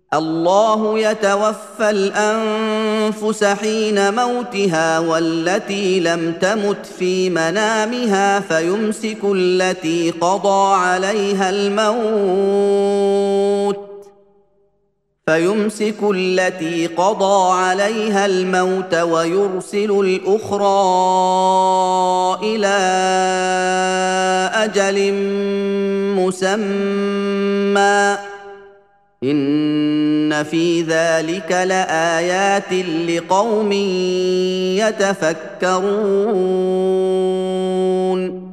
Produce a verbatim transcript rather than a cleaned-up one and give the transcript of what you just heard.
الله يتوفى الانفس حين موتها والتي لم تمت في منامها فيمسك التي قضى عليها الموت فيمسك التي قضى عليها الموت ويرسل الأخرى إلى أجل مسمى إن في ذلك لآيات لقوم يتفكرون